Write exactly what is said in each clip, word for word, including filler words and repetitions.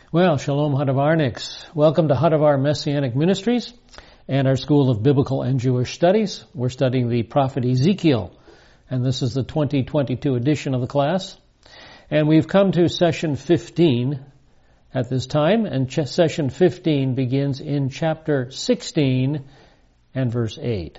Well, Shalom Hadavarniks. Welcome to Hadavar Messianic Ministries and our School of Biblical and Jewish Studies. We're studying the prophet Ezekiel, and this is the twenty twenty-two edition of the class. And we've come to session fifteen at this time, and ch- session fifteen begins in chapter sixteen and verse eight.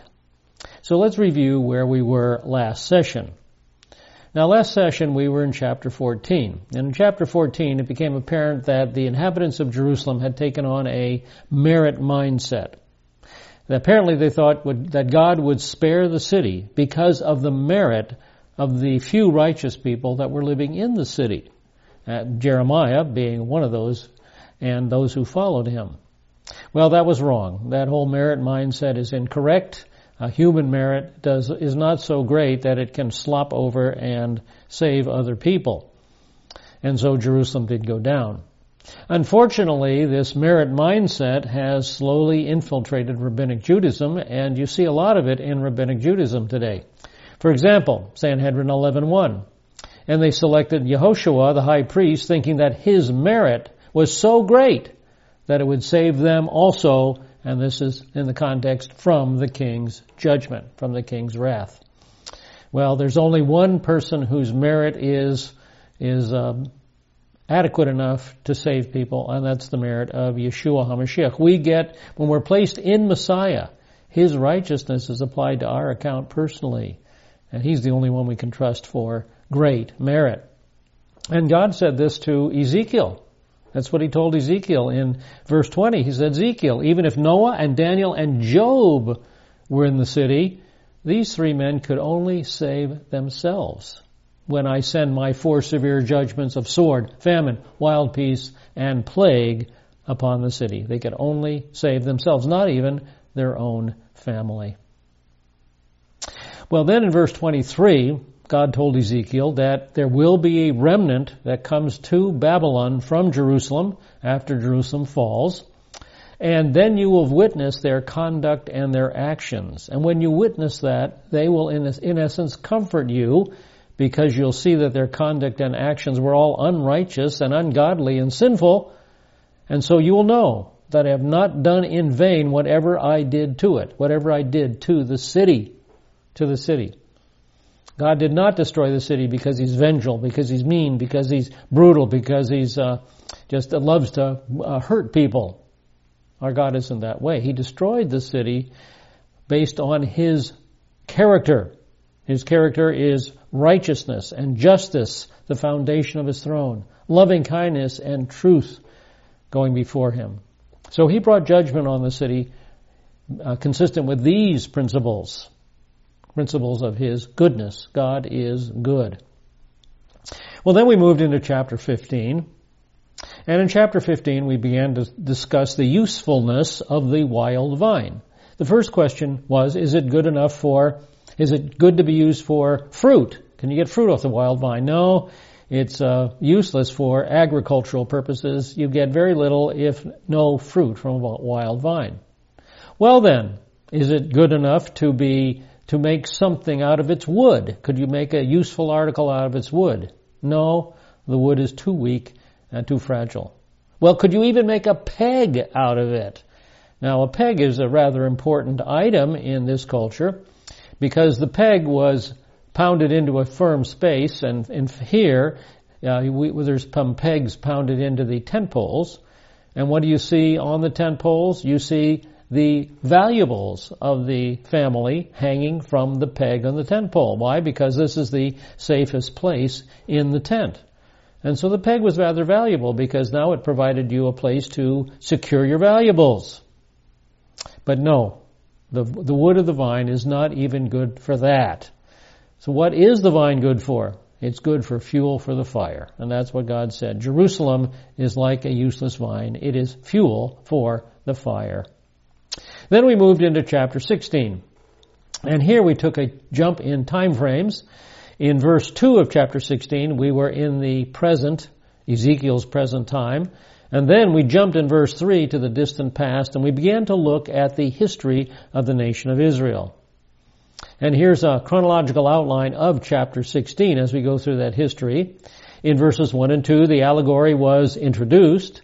So let's review where we were last session. Now, last session we were in chapter fourteen. And in chapter fourteen, it became apparent that the inhabitants of Jerusalem had taken on a merit mindset. Apparently they thought would, that God would spare the city because of the merit of the few righteous people that were living in the city. Uh, Jeremiah being one of those, and those who followed him. Well, that was wrong. That whole merit mindset is incorrect. Uh, human merit does is not so great that it can slop over and save other people. And so Jerusalem did go down. Unfortunately, this merit mindset has slowly infiltrated Rabbinic Judaism, and you see a lot of it in Rabbinic Judaism today. For example, Sanhedrin eleven one. And they selected Yehoshua, the high priest, thinking that his merit was so great that it would save them also. And this is in the context from the king's judgment, from the king's wrath. Well, there's only one person whose merit is is um, adequate enough to save people, and that's the merit of Yeshua HaMashiach. We get, when we're placed in Messiah, his righteousness is applied to our account personally, and he's the only one we can trust for great merit. And God said this to Ezekiel. That's what he told Ezekiel in verse twenty. He said, Ezekiel, even if Noah and Daniel and Job were in the city, these three men could only save themselves when I send my four severe judgments of sword, famine, wild beasts, and plague upon the city. They could only save themselves, not even their own family. Well, then in verse twenty-three, God told Ezekiel that there will be a remnant that comes to Babylon from Jerusalem after Jerusalem falls, and then you will witness their conduct and their actions. And when you witness that, they will in, in essence comfort you, because you'll see that their conduct and actions were all unrighteous and ungodly and sinful, and so you will know that I have not done in vain whatever I did to it, whatever I did to the city, to the city. God did not destroy the city because he's vengeful, because he's mean, because he's brutal, because he's uh, just uh, loves to uh, hurt people. Our God isn't that way. He destroyed the city based on his character. His character is righteousness and justice, the foundation of his throne, loving kindness and truth going before him. So he brought judgment on the city uh, consistent with these principles. Principles of his goodness. God is good. Well, then we moved into chapter fifteen. And in chapter fifteen, we began to discuss the usefulness of the wild vine. The first question was, is it good enough for, is it good to be used for fruit? Can you get fruit off the wild vine? No, it's uh, useless for agricultural purposes. You get very little, if no, fruit from a wild vine. Well then, is it good enough to be to make something out of its wood? Could you make a useful article out of its wood? No, the wood is too weak and too fragile. Well, could you even make a peg out of it? Now, a peg is a rather important item in this culture because the peg was pounded into a firm space, and, and here uh, we, there's some pegs pounded into the tent poles. And what do you see on the tent poles? You see the valuables of the family hanging from the peg on the tent pole. Why? Because this is the safest place in the tent. And so the peg was rather valuable because now it provided you a place to secure your valuables. But no, the, the wood of the vine is not even good for that. So what is the vine good for? It's good for fuel for the fire. And that's what God said. Jerusalem is like a useless vine. It is fuel for the fire. Then we moved into chapter sixteen. And here we took a jump in time frames. In verse two of chapter sixteen, we were in the present, Ezekiel's present time. And then we jumped in verse three to the distant past, and we began to look at the history of the nation of Israel. And here's a chronological outline of chapter sixteen as we go through that history. In verses one and two, the allegory was introduced.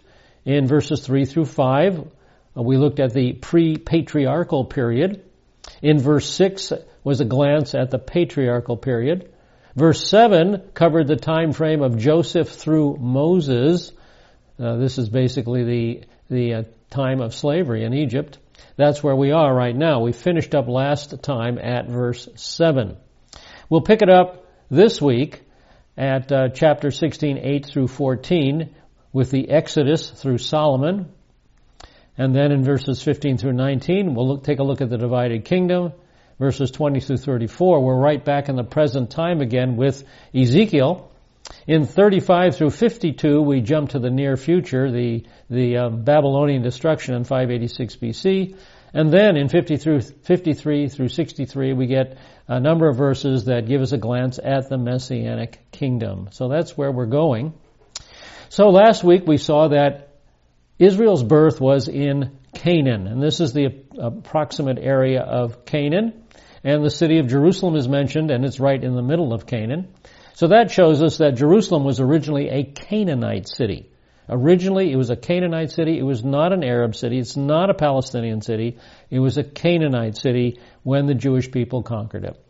In verses three through five, we looked at the pre-patriarchal period. In verse six was a glance at the patriarchal period. Verse seven covered the time frame of Joseph through Moses. Uh, this is basically the the uh, time of slavery in Egypt. That's where we are right now. We finished up last time at verse seven. We'll pick it up this week at uh, chapter sixteen, eight through fourteen, with the Exodus through Solomon. And then in verses fifteen through nineteen, we'll look, take a look at the divided kingdom. Verses twenty through thirty-four, we're right back in the present time again with Ezekiel. In thirty-five through fifty-two, we jump to the near future, the the uh, Babylonian destruction in five eighty-six B C. And then in fifty through fifty-three through sixty-three, we get a number of verses that give us a glance at the Messianic kingdom. So that's where we're going. So last week we saw that Israel's birth was in Canaan, and this is the approximate area of Canaan. And the city of Jerusalem is mentioned, and it's right in the middle of Canaan. So that shows us that Jerusalem was originally a Canaanite city. Originally, it was a Canaanite city. It was not an Arab city. It's not a Palestinian city. It was a Canaanite city when the Jewish people conquered it.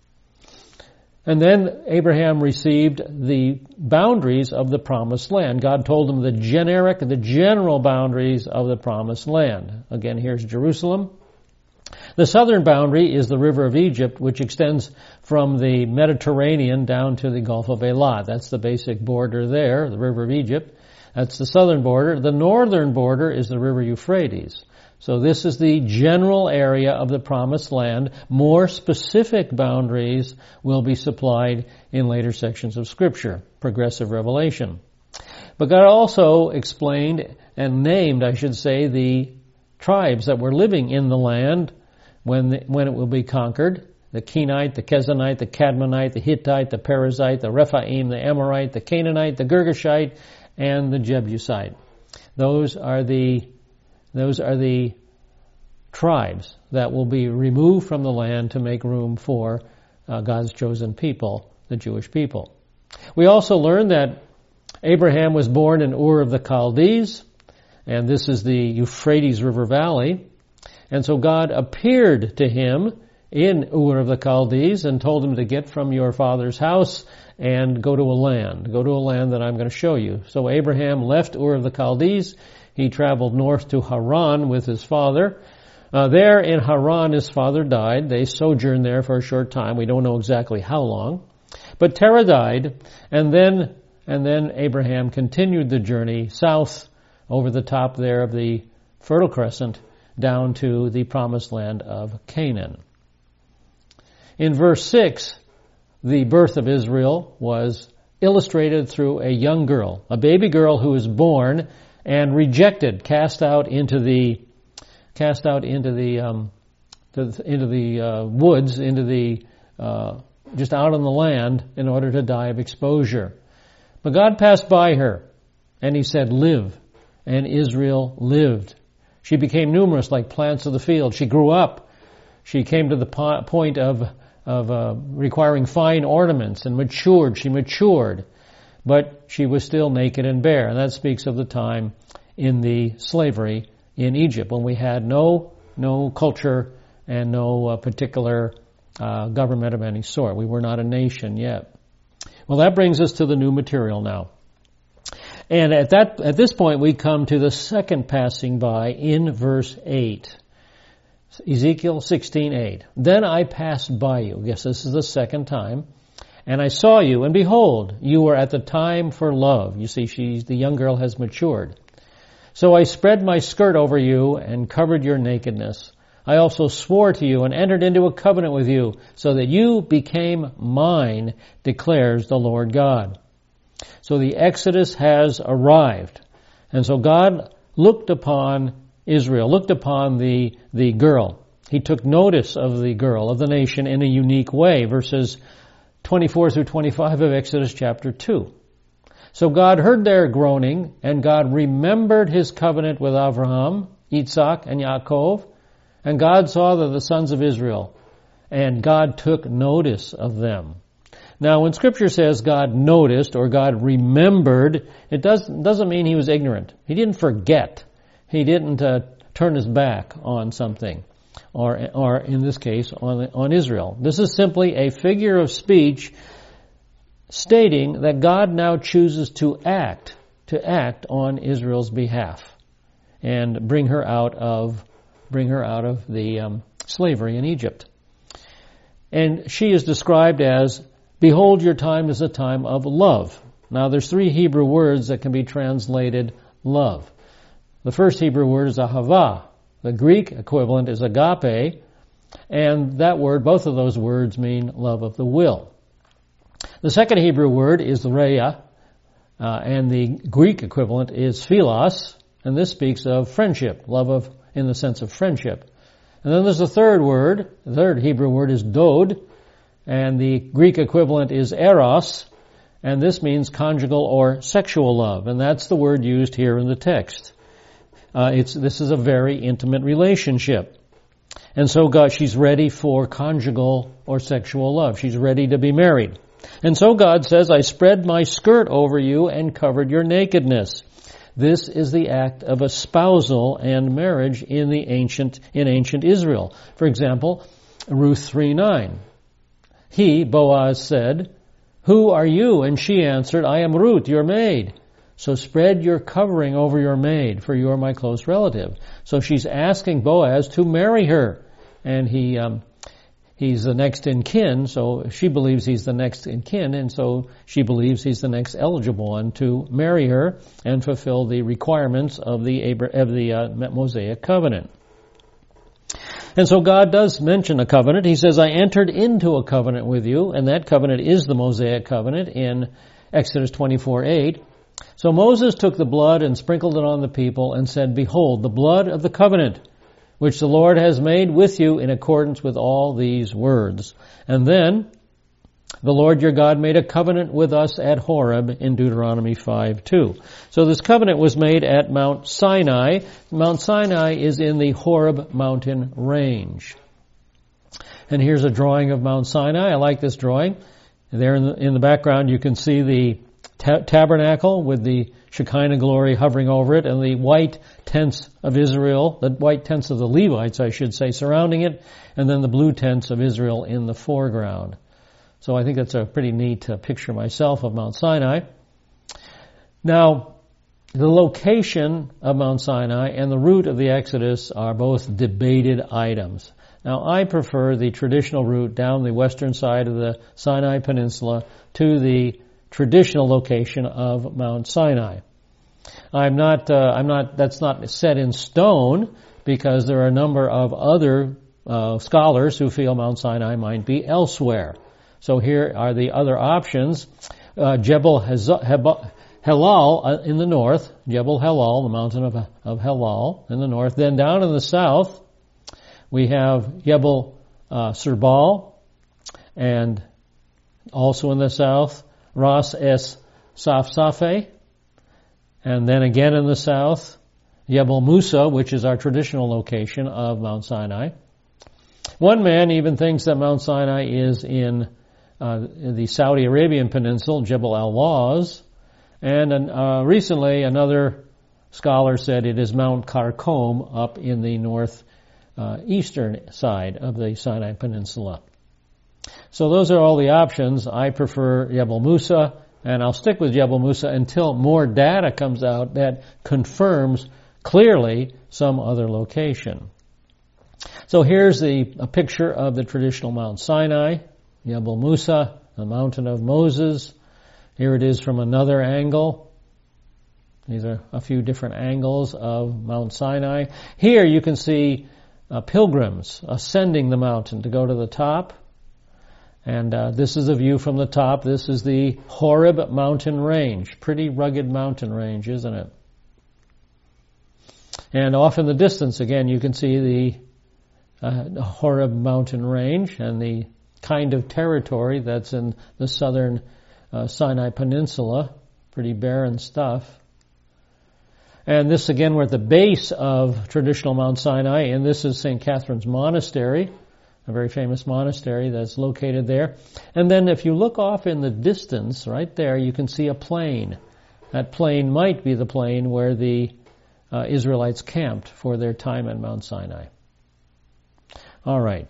And then Abraham received the boundaries of the promised land. God told him the generic, the general boundaries of the promised land. Again, here's Jerusalem. The southern boundary is the river of Egypt, which extends from the Mediterranean down to the Gulf of Eilat. That's the basic border there, the river of Egypt. That's the southern border. The northern border is the river Euphrates. So this is the general area of the promised land. More specific boundaries will be supplied in later sections of Scripture, progressive revelation. But God also explained and named, I should say, the tribes that were living in the land when the, when it will be conquered. The Kenite, the Kezanite, the Cadmonite, the Hittite, the Perizzite, the Rephaim, the Amorite, the Canaanite, the Girgashite, and the Jebusite. Those are the those are the tribes that will be removed from the land to make room for uh, God's chosen people, the Jewish people. We also learned that Abraham was born in Ur of the Chaldees, and this is the Euphrates River Valley. And so God appeared to him in Ur of the Chaldees and told him to get from your father's house and go to a land. Go to a land that I'm going to show you. So Abraham left Ur of the Chaldees. He traveled north to Haran with his father. Uh, there in Haran, his father died. They sojourned there for a short time. We don't know exactly how long. But Terah died, and then and then Abraham continued the journey south over the top there of the Fertile Crescent down to the promised land of Canaan. In verse six, the birth of Israel was illustrated through a young girl, a baby girl who was born and rejected, cast out into the cast out into the um, to, into the uh, woods, into the uh, just out on the land in order to die of exposure. But God passed by her, and He said, "Live," and Israel lived. She became numerous like plants of the field. She grew up. She came to the po- point of of uh, requiring fine ornaments and matured. She matured, but she was still naked and bare. And that speaks of the time in the slavery in Egypt when we had no no culture and no uh, particular uh, government of any sort. We were not a nation yet. Well, that brings us to the new material now. And at that at this point, we come to the second passing by in verse eight. Ezekiel sixteen eight. Then I passed by you. Yes, this is the second time. And I saw you, and behold, you were at the time for love. You see, she's the young girl has matured. So I spread my skirt over you and covered your nakedness. I also swore to you and entered into a covenant with you, so that you became mine, declares the Lord God. So the Exodus has arrived. And so God looked upon Israel, looked upon the, the girl. He took notice of the girl, of the nation, in a unique way. Verses twenty-four through twenty-five of Exodus chapter two. So God heard their groaning, and God remembered His covenant with Abraham, Isaac, and Yaakov. And God saw that the sons of Israel, and God took notice of them. Now, when Scripture says God noticed or God remembered, it doesn't, doesn't mean he was ignorant. He didn't forget. He didn't uh, turn his back on something, or, or in this case, on, on Israel. This is simply a figure of speech stating that God now chooses to act, to act on Israel's behalf and bring her out of, bring her out of the um, slavery in Egypt. And she is described as, behold, your time is a time of love. Now, there's three Hebrew words that can be translated love. The first Hebrew word is ahava. The Greek equivalent is agape. And that word, both of those words mean love of the will. The second Hebrew word is rhea, uh, and the Greek equivalent is philos. And this speaks of friendship, love of, in the sense of friendship. And then there's a third word. The third Hebrew word is dod, and the Greek equivalent is eros, and this means conjugal or sexual love, and that's the word used here in the text. Uh, it's this is a very intimate relationship, and so God, she's ready for conjugal or sexual love. She's ready to be married, and so God says, "I spread my skirt over you and covered your nakedness." This is the act of espousal and marriage in the ancient, in ancient Israel. For example, Ruth three nine. He, Boaz, said, "Who are you?" And she answered, "I am Ruth, your maid. So spread your covering over your maid, for you are my close relative." So she's asking Boaz to marry her. And he, um, he's the next in kin, so she believes he's the next in kin, and so she believes he's the next eligible one to marry her and fulfill the requirements of the of the uh, Mosaic covenant. And so God does mention a covenant. He says, "I entered into a covenant with you," and that covenant is the Mosaic covenant in Exodus twenty-four eight. So Moses took the blood and sprinkled it on the people and said, "Behold, the blood of the covenant, which the Lord has made with you in accordance with all these words." And then the Lord your God made a covenant with us at Horeb in Deuteronomy five two. So this covenant was made at Mount Sinai. Mount Sinai is in the Horeb mountain range. And here's a drawing of Mount Sinai. I like this drawing. There in the, in the background you can see the ta- tabernacle with the Shekinah glory hovering over it, and the white tents of Israel, the white tents of the Levites, I should say, surrounding it, and then the blue tents of Israel in the foreground. So I think that's a pretty neat uh, picture myself of Mount Sinai. Now, the location of Mount Sinai and the route of the Exodus are both debated items. Now, I prefer the traditional route down the western side of the Sinai Peninsula to the traditional location of Mount Sinai. I'm not, uh, I'm not, that's not set in stone, because there are a number of other uh, scholars who feel Mount Sinai might be elsewhere. So here are the other options. Uh, Jebel Helal uh, in the north, Jebel Helal, the mountain of, of Helal in the north. Then down in the south, we have Jebel uh, Sirbal, and also in the south, Ras Es Safsafe, and then again in the south, Jebel Musa, which is our traditional location of Mount Sinai. One man even thinks that Mount Sinai is in uh, the Saudi Arabian peninsula, Jebel Al-Lawz, and uh, recently another scholar said it is Mount Karkom up in the north uh, eastern side of the Sinai Peninsula. So those are all the options. I prefer Jebel Musa, and I'll stick with Jebel Musa until more data comes out that confirms clearly some other location. So here's the a picture of the traditional Mount Sinai, Jebel Musa, the mountain of Moses. Here it is from another angle. These are a few different angles of Mount Sinai. Here you can see uh, pilgrims ascending the mountain to go to the top. And uh, this is a view from the top. This is the Horeb mountain range. Pretty rugged mountain range, isn't it? And off in the distance, again, you can see the uh, Horeb mountain range and the kind of territory that's in the southern uh, Sinai Peninsula. Pretty barren stuff. And this, again, we're at the base of traditional Mount Sinai, and this is Saint Catherine's Monastery. a very famous monastery that's located there. And then if you look off in the distance, right there, you can see a plain. That plain might be the plain where the uh, Israelites camped for their time at Mount Sinai. All right.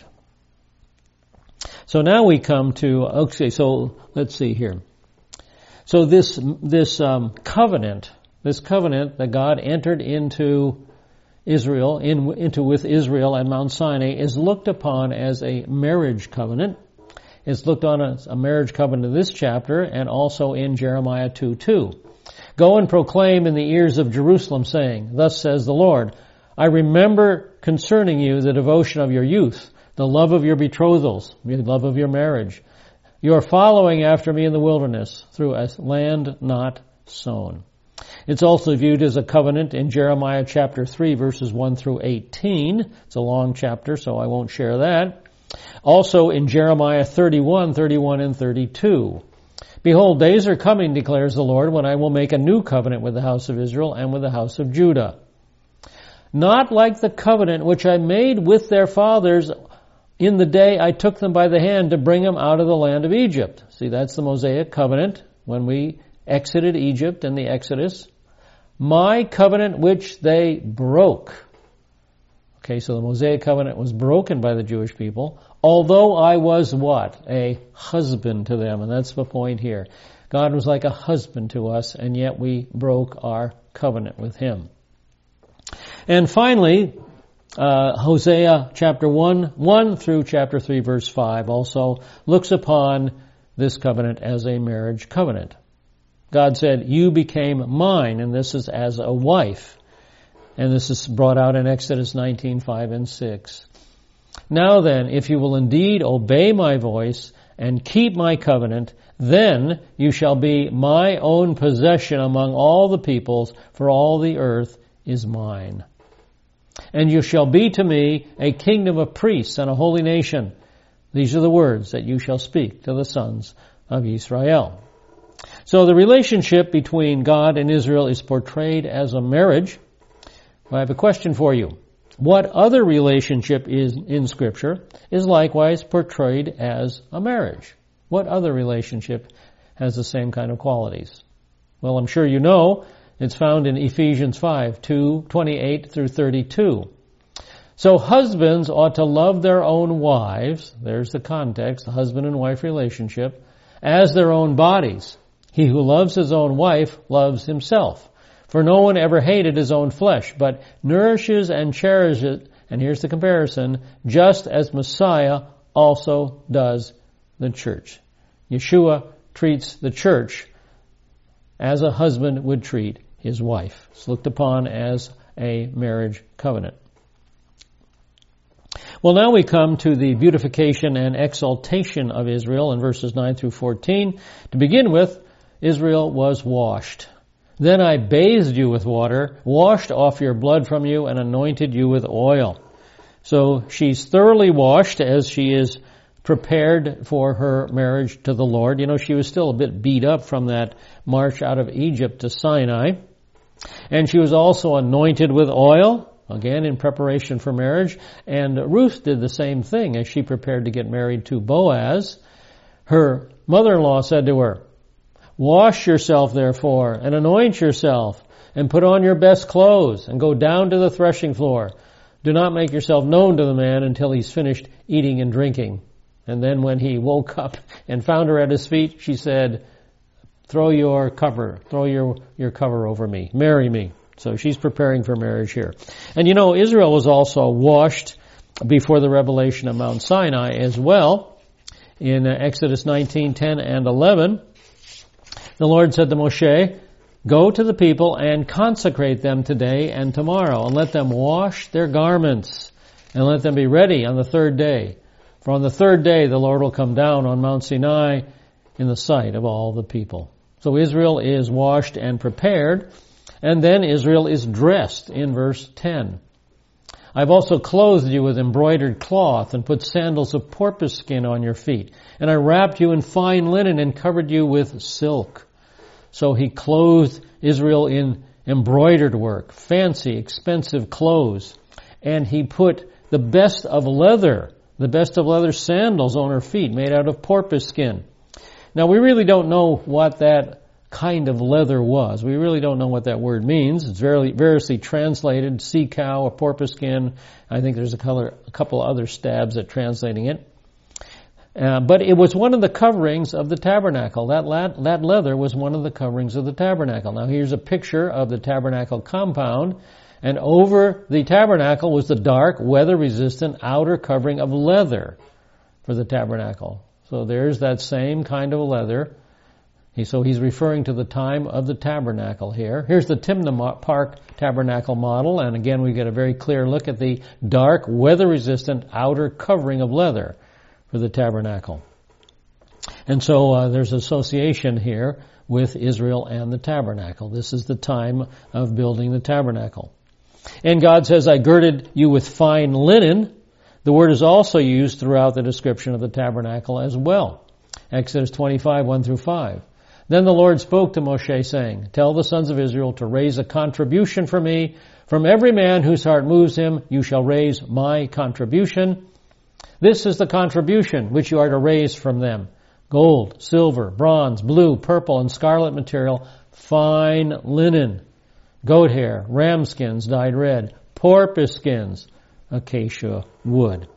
So now we come to, okay, so let's see here. So this, this um, covenant, this covenant that God entered into Israel, in, into with Israel at Mount Sinai, is looked upon as a marriage covenant. It's looked on as a marriage covenant in this chapter and also in Jeremiah two two. Go and proclaim in the ears of Jerusalem, saying, Thus says the Lord, I remember concerning you the devotion of your youth, the love of your betrothals, the love of your marriage. You are following after me in the wilderness through a land not sown. It's also viewed as a covenant in Jeremiah chapter three, verses one through eighteen. It's a long chapter, so I won't share that. Also in Jeremiah thirty-one, thirty-one, and thirty-two. Behold, days are coming, declares the Lord, when I will make a new covenant with the house of Israel and with the house of Judah. Not like the covenant which I made with their fathers in the day I took them by the hand to bring them out of the land of Egypt. See, that's the Mosaic covenant when we exited Egypt in the Exodus. My covenant which they broke. Okay, so the Mosaic covenant was broken by the Jewish people, although I was what? A husband to them, and that's the point here. God was like a husband to us, and yet we broke our covenant with Him. And finally, uh, Hosea chapter one, one through chapter three, verse five also looks upon this covenant as a marriage covenant. God said, you became mine, and this is as a wife. And this is brought out in Exodus nineteen, five and six. Now then, if you will indeed obey my voice and keep my covenant, then you shall be my own possession among all the peoples, for all the earth is mine. And you shall be to me a kingdom of priests and a holy nation. These are the words that you shall speak to the sons of Israel. So the relationship between God and Israel is portrayed as a marriage. I have a question for you. What other relationship is in Scripture is likewise portrayed as a marriage? What other relationship has the same kind of qualities? Well, I'm sure you know. It's found in Ephesians five, two, twenty-eight through thirty-two. So husbands ought to love their own wives, there's the context, the husband and wife relationship, as their own bodies. He who loves his own wife loves himself. For no one ever hated his own flesh, but nourishes and cherishes it, and here's the comparison, just as Messiah also does the church. Yeshua treats the church as a husband would treat his wife. It's looked upon as a marriage covenant. Well, now we come to the beautification and exaltation of Israel in verses nine through fourteen. To begin with, Israel was washed. Then I bathed you with water, washed off your blood from you, and anointed you with oil. So she's thoroughly washed as she is prepared for her marriage to the Lord. You know, she was still a bit beat up from that march out of Egypt to Sinai. And she was also anointed with oil, again in preparation for marriage. And Ruth did the same thing as she prepared to get married to Boaz. Her mother-in-law said to her, wash yourself, therefore, and anoint yourself, and put on your best clothes, and go down to the threshing floor. Do not make yourself known to the man until he's finished eating and drinking. And then when he woke up and found her at his feet, she said, throw your cover, throw your, your cover over me, marry me. So she's preparing for marriage here. And you know, Israel was also washed before the revelation of Mount Sinai as well. In Exodus nineteen, ten and eleven, the Lord said to Moshe, go to the people and consecrate them today and tomorrow, and let them wash their garments, and let them be ready on the third day. For on the third day the Lord will come down on Mount Sinai in the sight of all the people. So Israel is washed and prepared, and then Israel is dressed in verse ten. I've also clothed you with embroidered cloth and put sandals of porpoise skin on your feet. And I wrapped you in fine linen and covered you with silk. So he clothed Israel in embroidered work, fancy, expensive clothes. And he put the best of leather The best of leather sandals on her feet, made out of porpoise skin. Now, we really don't know what that kind of leather was. We really don't know what that word means. It's very variously translated, sea cow or porpoise skin. I think there's a, color, a couple other stabs at translating it. Uh, but it was one of the coverings of the tabernacle. That, la- that leather was one of the coverings of the tabernacle. Now, here's a picture of the tabernacle compound. And over the tabernacle was the dark, weather-resistant outer covering of leather for the tabernacle. So there's that same kind of leather. He, so he's referring to the time of the tabernacle here. Here's the Timna Park tabernacle model. And again, we get a very clear look at the dark, weather-resistant outer covering of leather for the tabernacle. And so uh, there's association here with Israel and the tabernacle. This is the time of building the tabernacle. And God says, I girded you with fine linen. The word is also used throughout the description of the tabernacle as well. Exodus twenty-five, one through five. Then the Lord spoke to Moshe, saying, tell the sons of Israel to raise a contribution for me. From every man whose heart moves him, you shall raise my contribution. This is the contribution which you are to raise from them. Gold, silver, bronze, blue, purple, and scarlet material, fine linen, goat hair, ram skins dyed red, porpoise skins, acacia wood.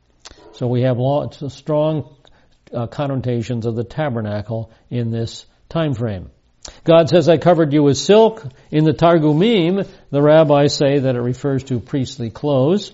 So we have long, strong uh, connotations of the tabernacle in this time frame. God says, I covered you with silk. In the Targumim, the rabbis say that it refers to priestly clothes.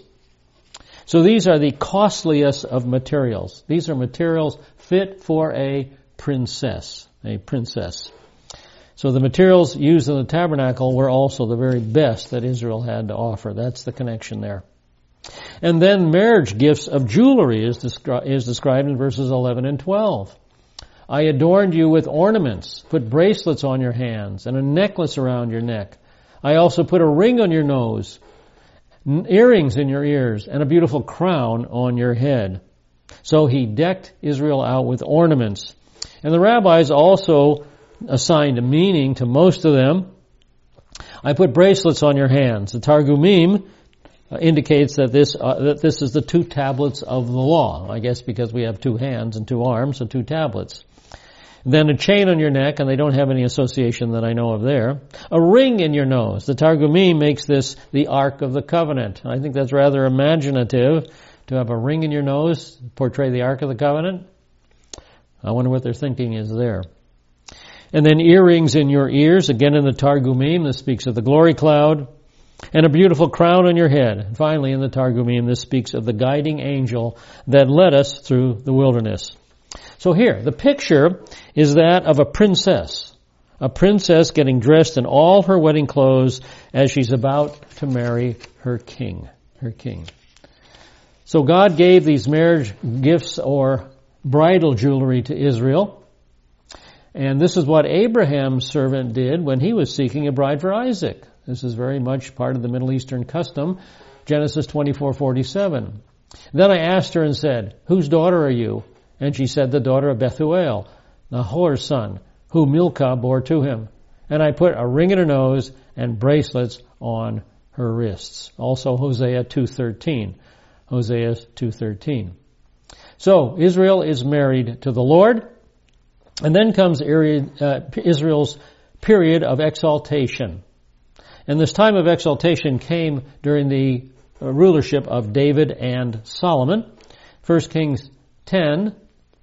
So these are the costliest of materials. These are materials fit for a princess, a princess. So the materials used in the tabernacle were also the very best that Israel had to offer. That's the connection there. And then marriage gifts of jewelry is, descri- is described in verses eleven and twelve. I adorned you with ornaments, put bracelets on your hands, and a necklace around your neck. I also put a ring on your nose, earrings in your ears, and a beautiful crown on your head. So he decked Israel out with ornaments. And the rabbis also assigned a meaning to most of them. I put bracelets on your hands. The Targumim indicates that this uh, that this is the two tablets of the law. I guess because we have two hands and two arms, so two tablets. Then a chain on your neck, and they don't have any association that I know of there. A ring in your nose. The Targumim makes this the Ark of the Covenant. I think that's rather imaginative to have a ring in your nose, portray the Ark of the Covenant. I wonder what their thinking is there. And then earrings in your ears, again in the Targumim, this speaks of the glory cloud, and a beautiful crown on your head. And finally, in the Targumim, this speaks of the guiding angel that led us through the wilderness. So here, the picture is that of a princess, a princess getting dressed in all her wedding clothes as she's about to marry her king, her king. So God gave these marriage gifts or bridal jewelry to Israel. And this is what Abraham's servant did when he was seeking a bride for Isaac. This is very much part of the Middle Eastern custom. Genesis twenty-four forty-seven. Then I asked her and said, whose daughter are you? And she said, the daughter of Bethuel, Nahor's son, who Milcah bore to him. And I put a ring in her nose and bracelets on her wrists. Also Hosea two thirteen. Hosea two thirteen. So Israel is married to the Lord. And then comes Israel's period of exaltation. And this time of exaltation came during the rulership of David and Solomon. First Kings ten,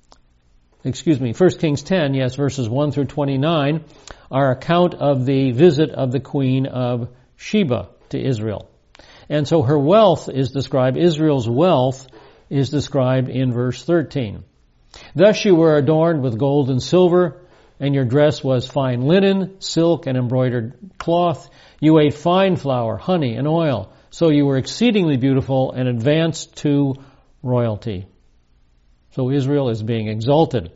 excuse me, First Kings ten, yes, verses one through twenty-nine, are account of the visit of the queen of Sheba to Israel. And so her wealth is described, Israel's wealth is described in verse thirteen. Thus you were adorned with gold and silver, and your dress was fine linen, silk, and embroidered cloth. You ate fine flour, honey, and oil. So you were exceedingly beautiful and advanced to royalty. So Israel is being exalted.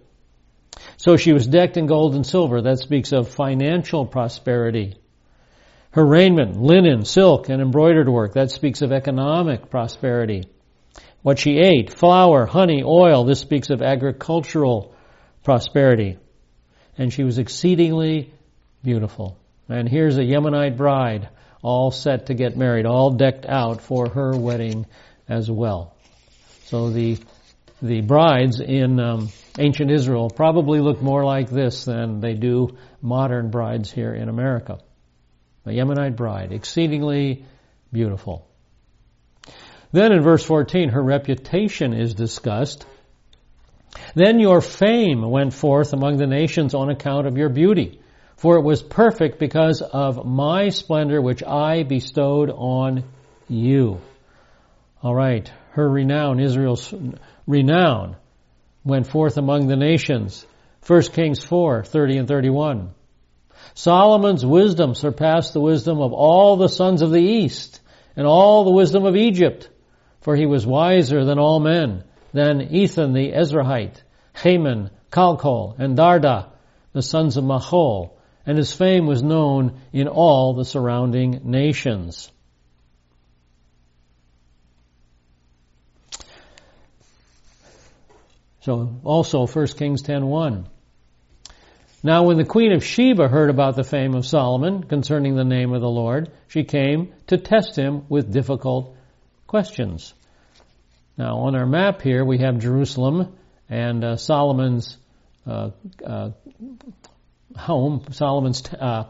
So she was decked in gold and silver. That speaks of financial prosperity. Her raiment, linen, silk, and embroidered work. That speaks of economic prosperity. What she ate, flour, honey, oil, this speaks of agricultural prosperity. And she was exceedingly beautiful. And here's a Yemenite bride, all set to get married, all decked out for her wedding as well. So the the brides in um, ancient Israel probably looked more like this than they do modern brides here in America. A Yemenite bride, exceedingly beautiful. Then in verse fourteen, her reputation is discussed. Then your fame went forth among the nations on account of your beauty, for it was perfect because of my splendor which I bestowed on you. All right, her renown, Israel's renown, went forth among the nations. First Kings four, thirty and thirty-one. Solomon's wisdom surpassed the wisdom of all the sons of the east and all the wisdom of Egypt, for he was wiser than all men, than Ethan the Ezrahite, Heman, Calcol, and Darda, the sons of Mahol, and his fame was known in all the surrounding nations. So also First Kings ten one. Now when the queen of Sheba heard about the fame of Solomon concerning the name of the Lord, she came to test him with difficult questions. Now on our map here we have Jerusalem and uh, Solomon's uh, uh, home, Solomon's, uh,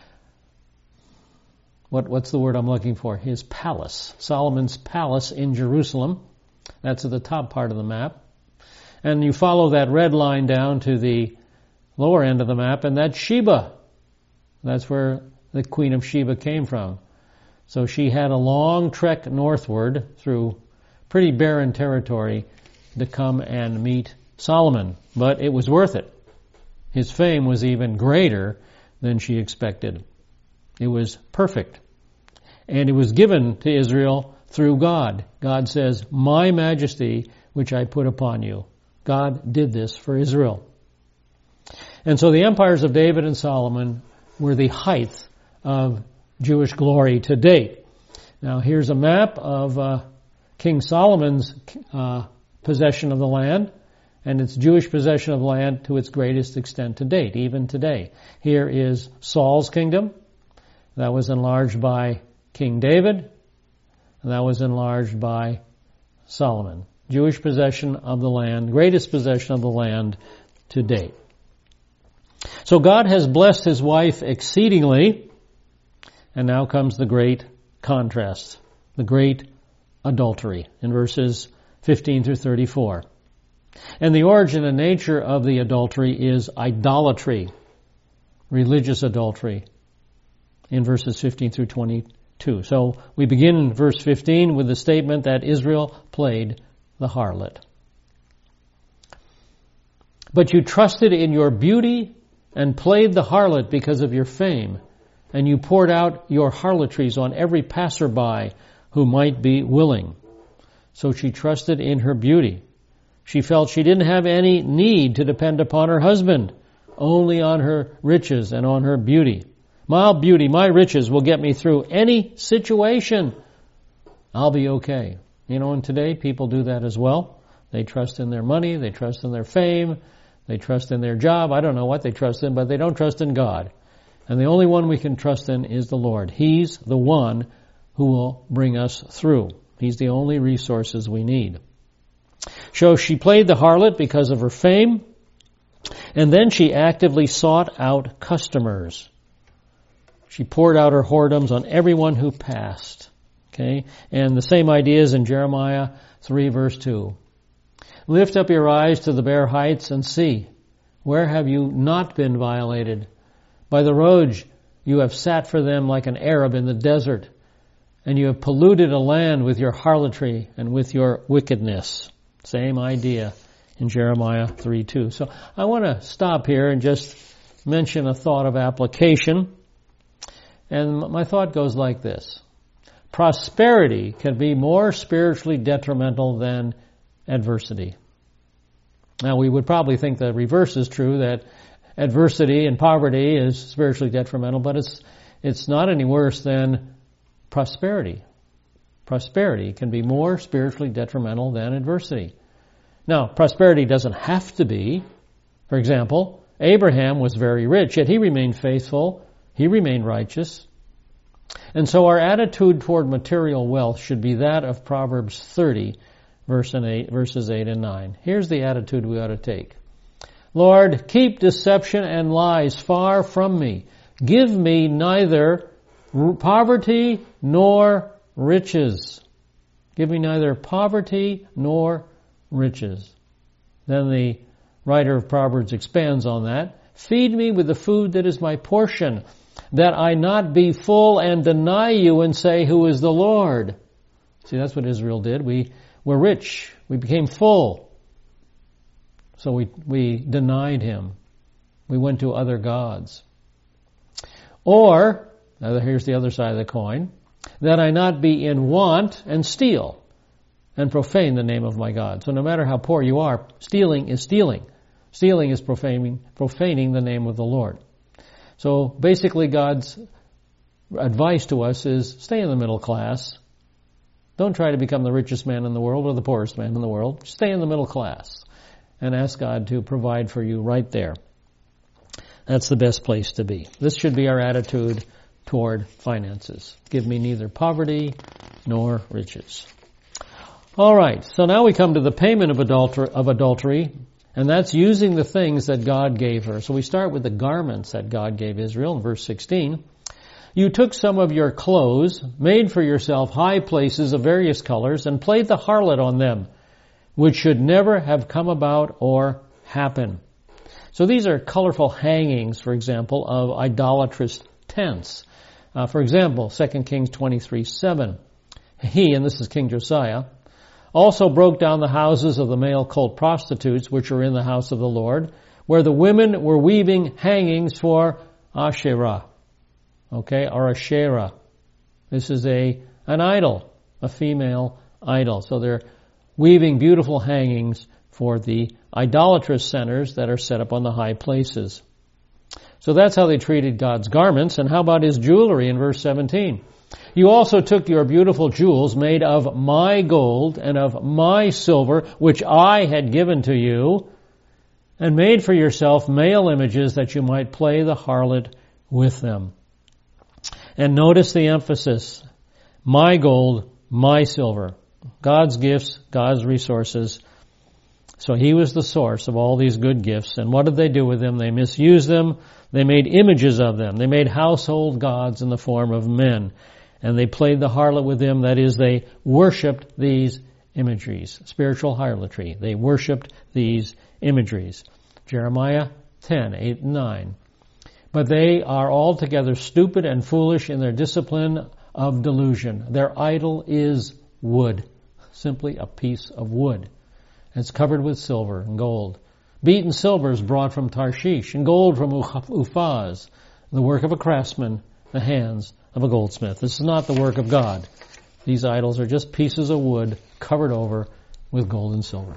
what, what's the word I'm looking for? His palace. Solomon's palace in Jerusalem. That's at the top part of the map. And you follow that red line down to the lower end of the map, and that's Sheba. That's where the Queen of Sheba came from. So she had a long trek northward through pretty barren territory to come and meet Solomon. But it was worth it. His fame was even greater than she expected. It was perfect. And it was given to Israel through God. God says, my majesty which I put upon you. God did this for Israel. And so the empires of David and Solomon were the height of Jewish glory to date. Now here's a map of uh, King Solomon's uh, possession of the land, and its Jewish possession of land to its greatest extent to date, even today. Here is Saul's kingdom. That was enlarged by King David, and that was enlarged by Solomon. Jewish possession of the land, greatest possession of the land to date. So God has blessed his wife exceedingly, and now comes the great contrast, the great adultery in verses fifteen through thirty-four. And the origin and nature of the adultery is idolatry, religious adultery, in verses fifteen through twenty-two. So we begin in verse fifteen with the statement that Israel played the harlot. But you trusted in your beauty and played the harlot because of your fame, and you poured out your harlotries on every passerby who might be willing. So she trusted in her beauty. She felt she didn't have any need to depend upon her husband, only on her riches and on her beauty. My beauty, my riches will get me through any situation. I'll be okay. You know, and today people do that as well. They trust in their money, they trust in their fame, they trust in their job. I don't know what they trust in, but they don't trust in God. And the only one we can trust in is the Lord. He's the one who will bring us through. He's the only resources we need. So she played the harlot because of her fame, and then she actively sought out customers. She poured out her whoredoms on everyone who passed. Okay? And the same idea is in Jeremiah three verse two. Lift up your eyes to the bare heights and see. Where have you not been violated? By the roads you have sat for them like an Arab in the desert, and you have polluted a land with your harlotry and with your wickedness. Same idea in Jeremiah three two. So I want to stop here and just mention a thought of application. And my thought goes like this. Prosperity can be more spiritually detrimental than adversity. Now we would probably think the reverse is true, that adversity and poverty is spiritually detrimental, but it's it's not any worse than prosperity. Prosperity can be more spiritually detrimental than adversity. Now, prosperity doesn't have to be. For example, Abraham was very rich, yet he remained faithful, he remained righteous. And so our attitude toward material wealth should be that of Proverbs thirty, verse and eight, verses eight and nine. Here's the attitude we ought to take. Lord, keep deception and lies far from me. Give me neither poverty nor riches. Give me neither poverty nor riches. Then the writer of Proverbs expands on that. Feed me with the food that is my portion, that I not be full and deny you and say, who is the Lord? See, that's what Israel did. We were rich. We became full. So we, we denied him. We went to other gods. Or, now here's the other side of the coin, that I not be in want and steal and profane the name of my God. So no matter how poor you are, stealing is stealing. Stealing is profaning, profaning the name of the Lord. So basically God's advice to us is stay in the middle class. Don't try to become the richest man in the world or the poorest man in the world. Stay in the middle class and ask God to provide for you right there. That's the best place to be. This should be our attitude toward finances. Give me neither poverty nor riches. All right, so now we come to the payment of adultery, of adultery, and that's using the things that God gave her. So we start with the garments that God gave Israel in verse sixteen. You took some of your clothes, made for yourself high places of various colors, and played the harlot on them, which should never have come about or happen. So these are colorful hangings, for example, of idolatrous tents. Uh, for example, Second Kings twenty-three seven. He, and this is King Josiah, also broke down the houses of the male cult prostitutes which are in the house of the Lord, where the women were weaving hangings for Asherah. Okay, or Asherah. This is a an idol, a female idol. So they're weaving beautiful hangings for the idolatrous centers that are set up on the high places. So that's how they treated God's garments. And how about his jewelry in verse seventeen? You also took your beautiful jewels made of my gold and of my silver, which I had given to you, and made for yourself male images that you might play the harlot with them. And notice the emphasis. My gold, my silver. God's gifts, God's resources. So he was the source of all these good gifts. And what did they do with them? They misused them. They made images of them. They made household gods in the form of men. And they played the harlot with them. That is, they worshipped these imageries. Spiritual harlotry. They worshipped these imageries. Jeremiah ten, eight and nine. But they are altogether stupid and foolish in their discipline of delusion. Their idol is wood. Simply a piece of wood. It's covered with silver and gold. Beaten silver is brought from Tarshish, and gold from Uphaz, the work of a craftsman, the hands of a goldsmith. This is not the work of God. These idols are just pieces of wood covered over with gold and silver.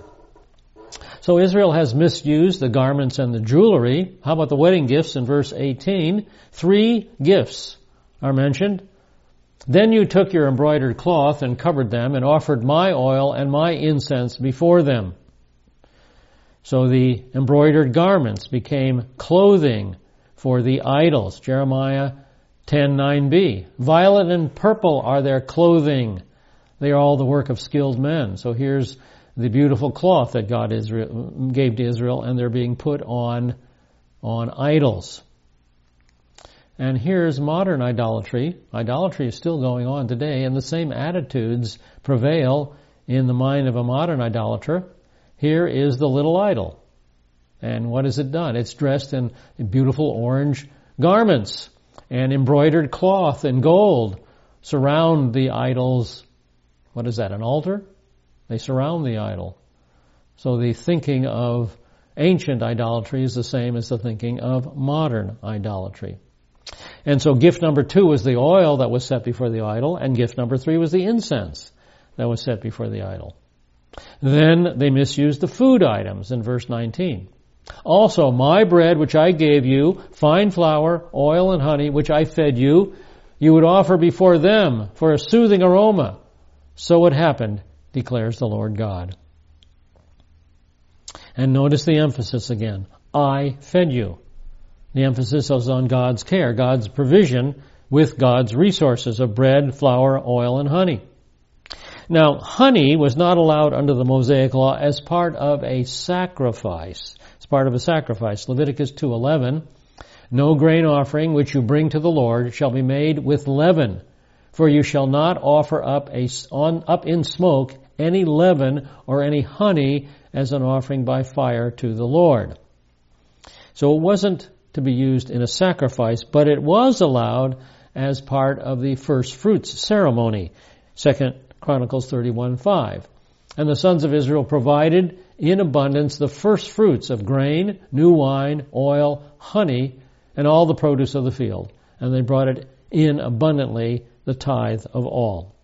So Israel has misused the garments and the jewelry. How about the wedding gifts in verse eighteen? Three gifts are mentioned. Then you took your embroidered cloth and covered them and offered my oil and my incense before them. So the embroidered garments became clothing for the idols. Jeremiah ten nine b. Violet and purple are their clothing. They are all the work of skilled men. So here's the beautiful cloth that God Israel, gave to Israel, and they're being put on, on idols. And here's modern idolatry. Idolatry is still going on today, and the same attitudes prevail in the mind of a modern idolater. Here is the little idol. And what has it done? It's dressed in beautiful orange garments and embroidered cloth and gold surround the idol's, what is that, an altar? They surround the idol. So the thinking of ancient idolatry is the same as the thinking of modern idolatry. And so gift number two was the oil that was set before the idol, and gift number three was the incense that was set before the idol. Then they misused the food items in verse nineteen. Also, my bread which I gave you, fine flour, oil, and honey, which I fed you, you would offer before them for a soothing aroma. So it happened, declares the Lord God. And notice the emphasis again. I fed you. The emphasis is on God's care, God's provision with God's resources of bread, flour, oil, and honey. Now, honey was not allowed under the Mosaic law as part of a sacrifice. It's part of a sacrifice. Leviticus two eleven, no grain offering which you bring to the Lord shall be made with leaven, for you shall not offer up a, on, up in smoke any leaven or any honey as an offering by fire to the Lord. So it wasn't to be used in a sacrifice, but it was allowed as part of the first fruits ceremony. Second Chronicles thirty-one five. And the sons of Israel provided in abundance the first fruits of grain, new wine, oil, honey, and all the produce of the field. And they brought it in abundantly, the tithe of all.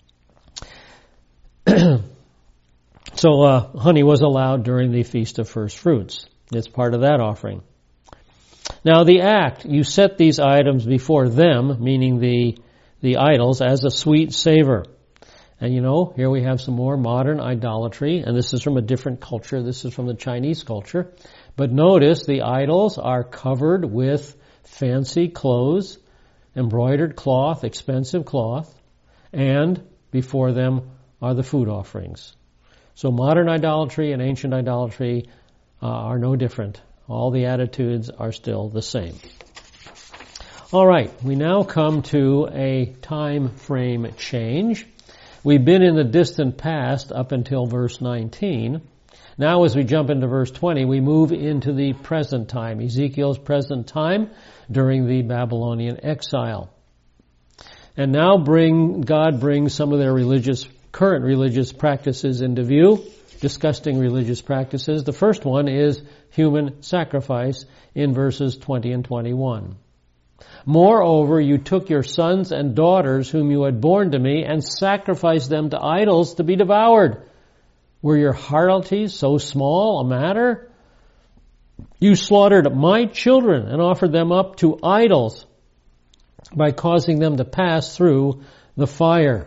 So uh, honey was allowed during the Feast of First Fruits. It's part of that offering. Now the act, you set these items before them, meaning the the idols, as a sweet savor. And you know, here we have some more modern idolatry, and this is from a different culture. This is from the Chinese culture. But notice the idols are covered with fancy clothes, embroidered cloth, expensive cloth, and before them are the food offerings. So modern idolatry and ancient idolatry uh, are no different. All the attitudes are still the same. All right, we now come to a time frame change. We've been in the distant past up until verse nineteen. Now as we jump into verse twenty, we move into the present time, Ezekiel's present time during the Babylonian exile. And now bring God brings some of their religious, current religious practices into view, disgusting religious practices. The first one is human sacrifice in verses twenty and twenty-one. Moreover, you took your sons and daughters whom you had borne to me and sacrificed them to idols to be devoured. Were your harlotries so small a matter? You slaughtered my children and offered them up to idols by causing them to pass through the fire.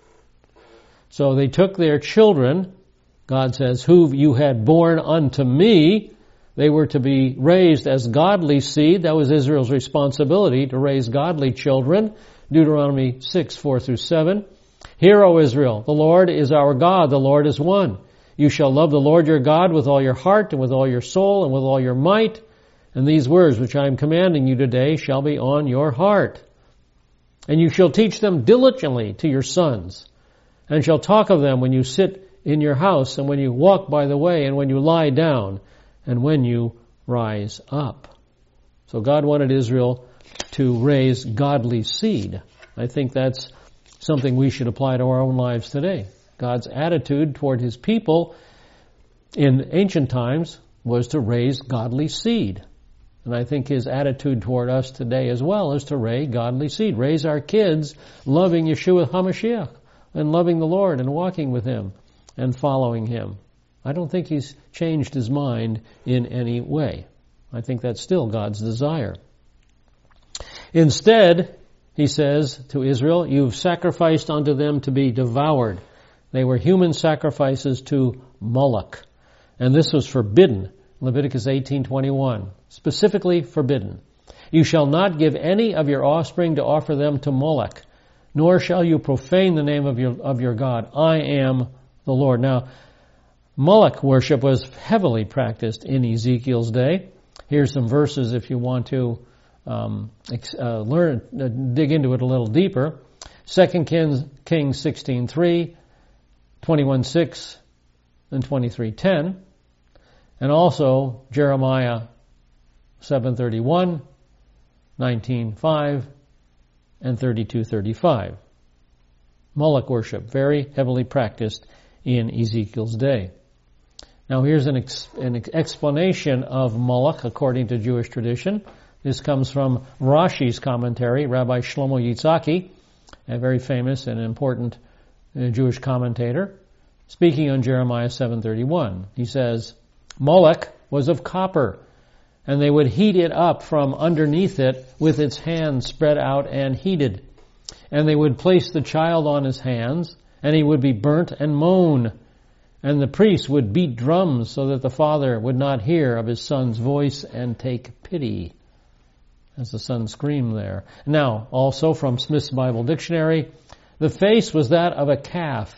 So they took their children, God says, who you had borne unto me. They were to be raised as godly seed. That was Israel's responsibility, to raise godly children. Deuteronomy six, four through seven. Hear, O Israel, the Lord is our God, the Lord is one. You shall love the Lord your God with all your heart and with all your soul and with all your might. And these words which I am commanding you today shall be on your heart. And you shall teach them diligently to your sons, and shall talk of them when you sit in your house, and when you walk by the way, and when you lie down, and when you rise up. So God wanted Israel to raise godly seed. I think that's something we should apply to our own lives today. God's attitude toward his people in ancient times was to raise godly seed. And I think his attitude toward us today as well is to raise godly seed. Raise our kids loving Yeshua HaMashiach and loving the Lord and walking with him and following him. I don't think he's changed his mind in any way. I think that's still God's desire. Instead, he says to Israel, you've sacrificed unto them to be devoured. They were human sacrifices to Moloch. And this was forbidden. Leviticus eighteen twenty-one. Specifically forbidden. You shall not give any of your offspring to offer them to Moloch, nor shall you profane the name of your, of your God. I am the Lord. Now, Moloch worship was heavily practiced in Ezekiel's day. Here's some verses if you want to um, uh, learn, uh, dig into it a little deeper. Second Kings sixteen three, twenty-one six, and twenty-three ten, and also Jeremiah seven thirty-one, nineteen five, and thirty-two thirty-five. Moloch worship, very heavily practiced in Ezekiel's day. Now here's an, ex- an explanation of Moloch according to Jewish tradition. This comes from Rashi's commentary, Rabbi Shlomo Yitzhaki, a very famous and important uh, Jewish commentator, speaking on Jeremiah seven thirty-one. He says, Moloch was of copper, and they would heat it up from underneath it with its hands spread out and heated. And they would place the child on his hands, and he would be burnt and moan. And the priest would beat drums so that the father would not hear of his son's voice and take pity. As the son screamed there. Now, also from Smith's Bible Dictionary, the face was that of a calf,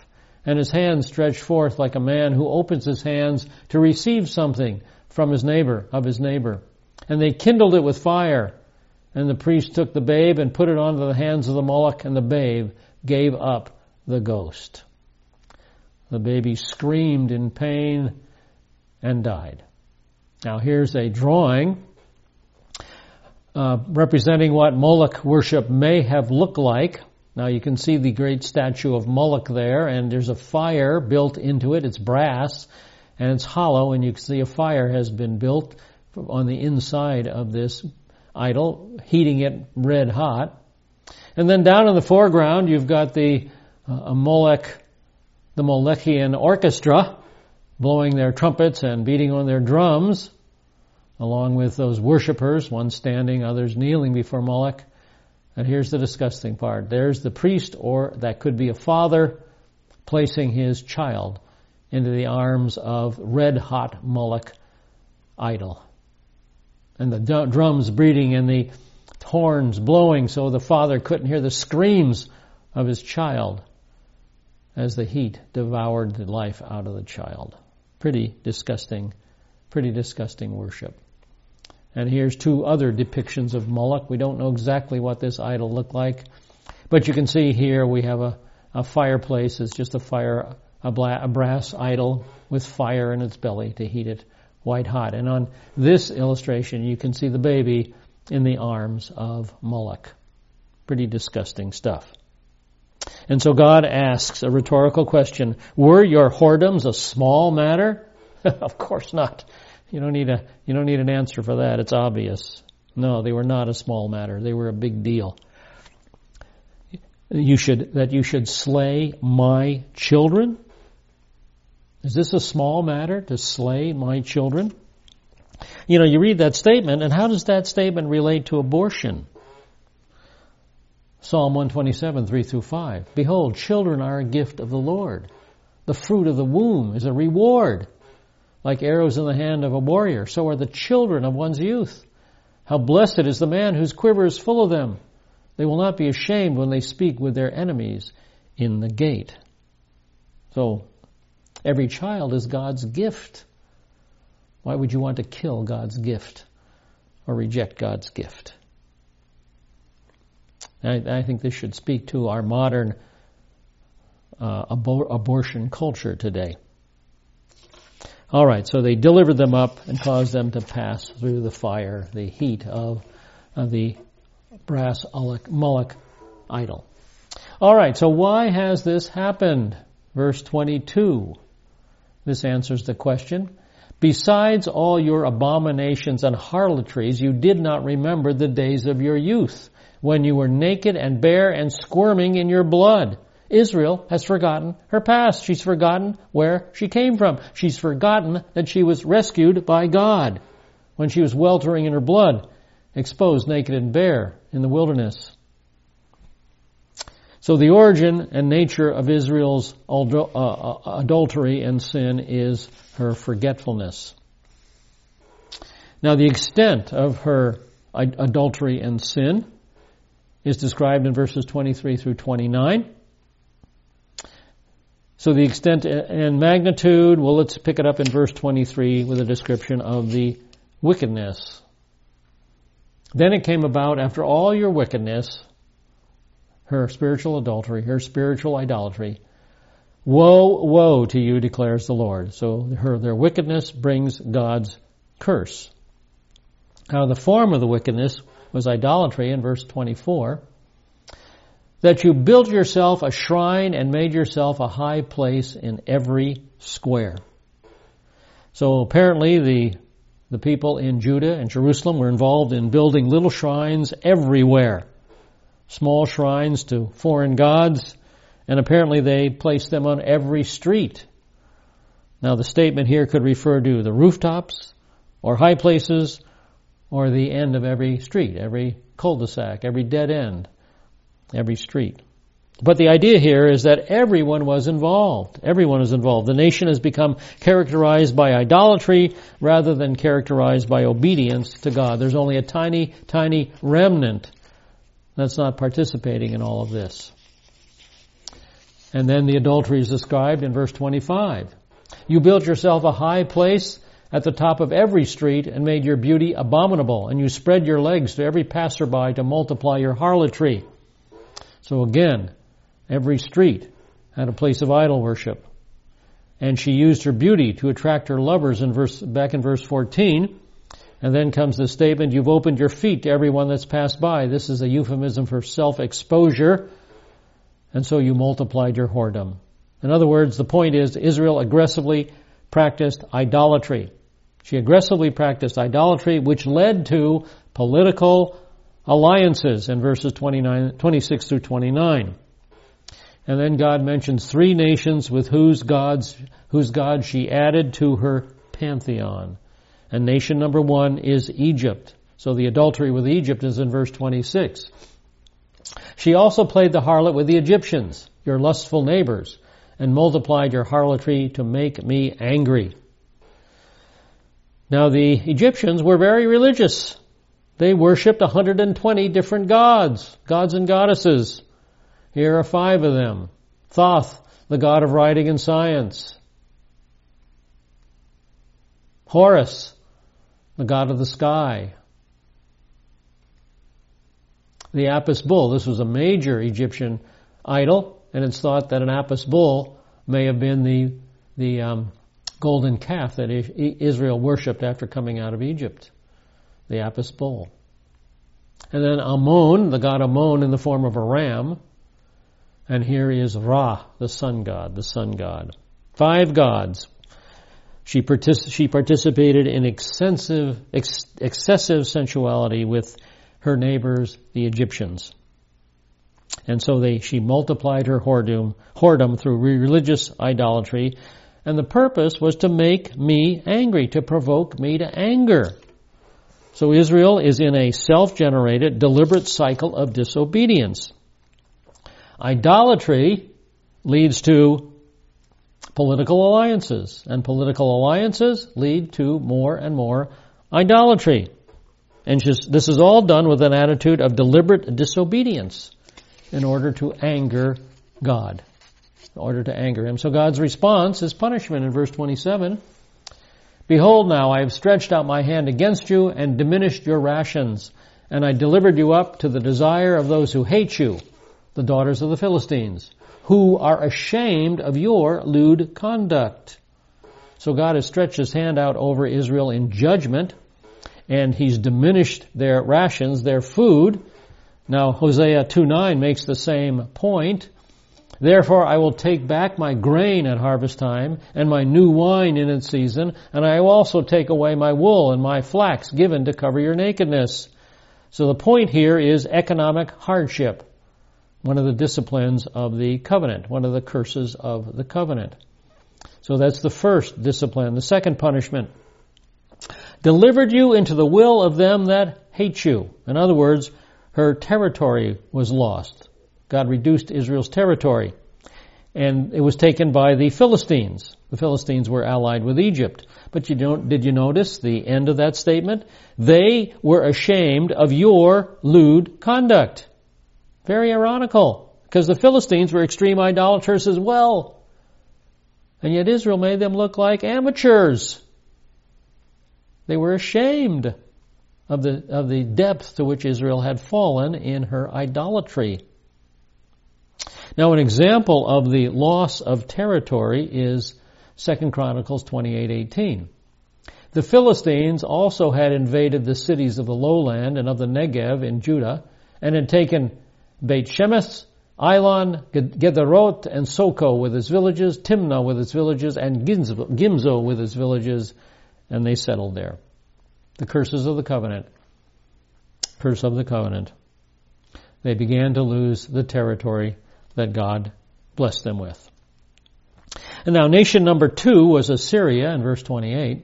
and his hands stretched forth like a man who opens his hands to receive something from his neighbor, of his neighbor. And they kindled it with fire. And the priest took the babe and put it onto the hands of the Moloch, and the babe gave up the ghost. The baby screamed in pain and died. Now here's a drawing uh, representing what Moloch worship may have looked like. Now you can see the great statue of Moloch there, and there's a fire built into it. It's brass, and it's hollow, and you can see a fire has been built on the inside of this idol, heating it red hot. And then down in the foreground, you've got the uh, Molech, the Molechian orchestra, blowing their trumpets and beating on their drums, along with those worshipers, one standing, others kneeling before Moloch. And here's the disgusting part. There's the priest, or that could be a father, placing his child into the arms of red-hot Moloch idol. And the d- drums beating and the horns blowing so the father couldn't hear the screams of his child as the heat devoured the life out of the child. Pretty disgusting, pretty disgusting worship. And here's two other depictions of Moloch. We don't know exactly what this idol looked like, but you can see here we have a, a fireplace. It's just a fire, a, bla- a brass idol with fire in its belly to heat it white hot. And on this illustration, you can see the baby in the arms of Moloch. Pretty disgusting stuff. And so God asks a rhetorical question: were your whoredoms a small matter? Of course not. You don't need a you don't need an answer for that. It's obvious. No, they were not a small matter. They were a big deal. You should that you should slay my children? Is this a small matter, to slay my children? You know, you read that statement, and how does that statement relate to abortion? Psalm one twenty-seven, three through five. Behold, children are a gift of the Lord. The fruit of the womb is a reward. Like arrows in the hand of a warrior, so are the children of one's youth. How blessed is the man whose quiver is full of them. They will not be ashamed when they speak with their enemies in the gate. So, every child is God's gift. Why would you want to kill God's gift or reject God's gift? I, I think this should speak to our modern uh, abor- abortion culture today. All right, so they delivered them up and caused them to pass through the fire, the heat of, of the brass Moloch idol. All right, so why has this happened? Verse twenty-two. This answers the question. Besides all your abominations and harlotries, you did not remember the days of your youth, when you were naked and bare and squirming in your blood. Israel has forgotten her past. She's forgotten where she came from. She's forgotten that she was rescued by God when she was weltering in her blood, exposed naked and bare in the wilderness. So the origin and nature of Israel's adultery and sin is her forgetfulness. Now the extent of her adultery and sin is described in verses twenty-three through twenty-nine. So the extent and magnitude, well, let's pick it up in verse twenty-three with a description of the wickedness. Then it came about after all your wickedness, her spiritual adultery, her spiritual idolatry. Woe, woe to you, declares the Lord. So her their wickedness brings God's curse. Now the form of the wickedness was idolatry in verse twenty-four. That you built yourself a shrine and made yourself a high place in every square. So apparently the the people in Judah and Jerusalem were involved in building little shrines everywhere. Small shrines to foreign gods, and apparently they placed them on every street. Now the statement here could refer to the rooftops, or high places, or the end of every street, every cul-de-sac, every dead end, every street. But the idea here is that everyone was involved. Everyone is involved. The nation has become characterized by idolatry rather than characterized by obedience to God. There's only a tiny, tiny remnant that's not participating in all of this. And then the adultery is described in verse twenty-five. You built yourself a high place at the top of every street and made your beauty abominable, and you spread your legs to every passerby to multiply your harlotry. So again, every street had a place of idol worship. And she used her beauty to attract her lovers in verse, back in verse fourteen. And then comes the statement, you've opened your feet to everyone that's passed by. This is a euphemism for self-exposure. And so you multiplied your whoredom. In other words, the point is Israel aggressively practiced idolatry. She aggressively practiced idolatry, which led to political alliances in verses twenty-nine, twenty-six through twenty-nine. And then God mentions three nations with whose gods, whose gods she added to her pantheon. And nation number one is Egypt. So the adultery with Egypt is in verse twenty-six. She also played the harlot with the Egyptians, your lustful neighbors, and multiplied your harlotry to make me angry. Now the Egyptians were very religious. They worshipped one hundred twenty different gods, gods and goddesses. Here are five of them. Thoth, the god of writing and science. Horus, the god of the sky. The Apis bull, this was a major Egyptian idol, and it's thought that an Apis bull may have been the the um, golden calf that Israel worshipped after coming out of Egypt, the Apis bull. And then Ammon, the god Ammon in the form of a ram, and here is Ra, the sun god, the sun god. Five gods. She, partic- she participated in extensive, ex- excessive sensuality with her neighbors, the Egyptians. And so they, she multiplied her whoredom, whoredom through religious idolatry, and the purpose was to make me angry, to provoke me to anger. So Israel is in a self-generated, deliberate cycle of disobedience. Idolatry leads to political alliances, and political alliances lead to more and more idolatry. And just, this is all done with an attitude of deliberate disobedience in order to anger God, in order to anger Him. So God's response is punishment in verse twenty-seven. Behold now, I have stretched out my hand against you and diminished your rations, and I delivered you up to the desire of those who hate you, the daughters of the Philistines, who are ashamed of your lewd conduct. So God has stretched His hand out over Israel in judgment, and He's diminished their rations, their food. Now Hosea two nine makes the same point. Therefore I will take back my grain at harvest time, and my new wine in its season, and I will also take away my wool and my flax given to cover your nakedness. So the point here is economic hardship. One of the disciplines of the covenant, one of the curses of the covenant. So that's the first discipline. The second punishment, delivered you into the will of them that hate you. In other words, her territory was lost. God reduced Israel's territory, and it was taken by the Philistines. The Philistines were allied with Egypt. But you don't, did you notice the end of that statement? They were ashamed of your lewd conduct. Very ironical, because the Philistines were extreme idolaters as well. And yet Israel made them look like amateurs. They were ashamed of the, of the depth to which Israel had fallen in her idolatry. Now an example of the loss of territory is Second Chronicles twenty-eight eighteen. The Philistines also had invaded the cities of the lowland and of the Negev in Judah, and had taken Beit Shemesh, Ilon, Gederot, and Soko with its villages, Timnah with its villages, and Gimzo with its villages, and they settled there. The curses of the covenant. Curse of the covenant. They began to lose the territory that God blessed them with. And now nation number two was Assyria in verse twenty-eight.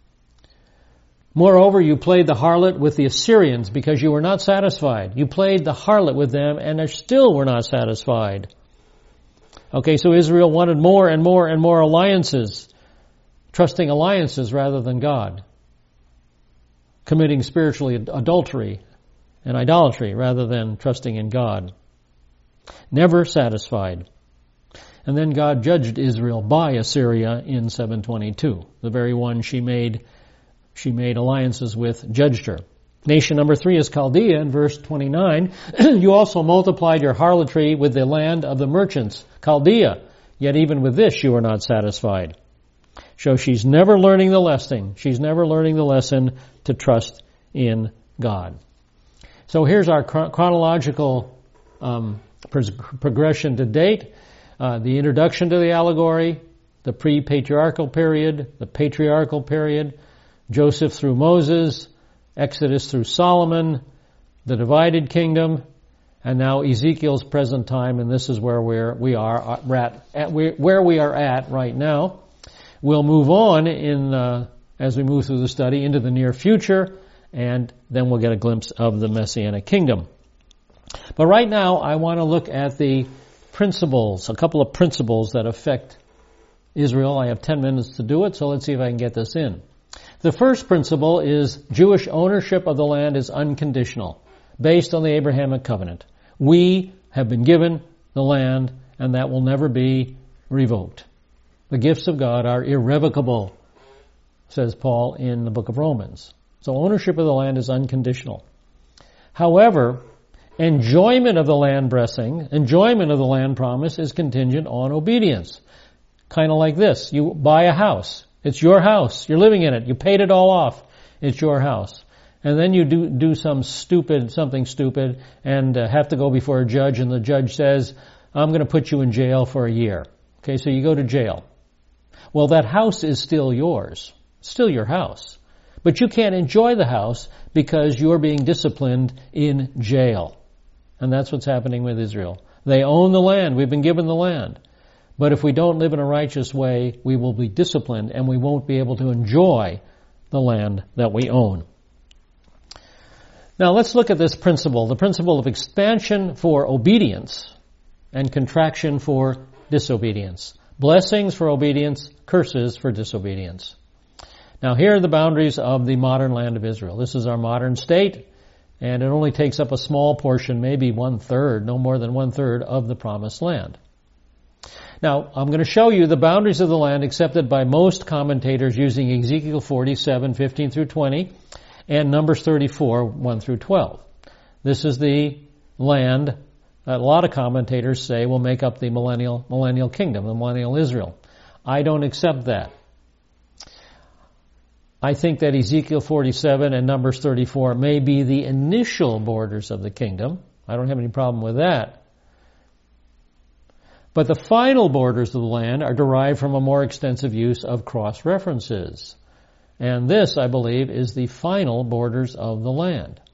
Moreover, you played the harlot with the Assyrians because you were not satisfied. You played the harlot with them and they still were not satisfied. Okay, so Israel wanted more and more and more alliances, trusting alliances rather than God, committing spiritually adultery and idolatry rather than trusting in God. Never satisfied. And then God judged Israel by Assyria in seven twenty-two. The very one she made, she made alliances with judged her. Nation number three is Chaldea in verse twenty-nine. You also multiplied your harlotry with the land of the merchants, Chaldea. Yet even with this you are not satisfied. So she's never learning the lesson. She's never learning the lesson to trust in God. So here's our chronological um, progression to date. Uh, the introduction to the allegory, the pre-patriarchal period, the patriarchal period, Joseph through Moses, Exodus through Solomon, the divided kingdom, and now Ezekiel's present time, and this is where we're, we are at, at where we are at right now. We'll move on in uh, as we move through the study into the near future, and then we'll get a glimpse of the Messianic kingdom. But right now, I want to look at the principles, a couple of principles that affect Israel. I have ten minutes to do it, so let's see if I can get this in. The first principle is Jewish ownership of the land is unconditional, based on the Abrahamic covenant. We have been given the land, and that will never be revoked. The gifts of God are irrevocable, says Paul in the book of Romans. So ownership of the land is unconditional. However, enjoyment of the land blessing, enjoyment of the land promise is contingent on obedience. Kind of like this. You buy a house. It's your house. You're living in it. You paid it all off. It's your house. And then you do do some stupid, something stupid, and uh, have to go before a judge, and the judge says, I'm going to put you in jail for a year. Okay, so you go to jail. Well, that house is still yours. It's still your house. But you can't enjoy the house because you're being disciplined in jail. And that's what's happening with Israel. They own the land. We've been given the land. But if we don't live in a righteous way, we will be disciplined and we won't be able to enjoy the land that we own. Now let's look at this principle, the principle of expansion for obedience and contraction for disobedience. Blessings for obedience, curses for disobedience. Now here are the boundaries of the modern land of Israel. This is our modern state, and it only takes up a small portion, maybe one-third, no more than one-third of the promised land. Now, I'm going to show you the boundaries of the land accepted by most commentators using Ezekiel forty-seven, fifteen through twenty, and Numbers thirty-four, one through twelve. This is the land that a lot of commentators say will make up the millennial, millennial kingdom, the millennial Israel. I don't accept that. I think that Ezekiel forty-seven and Numbers thirty-four may be the initial borders of the kingdom. I don't have any problem with that. But the final borders of the land are derived from a more extensive use of cross-references. And this, I believe, is the final borders of the land.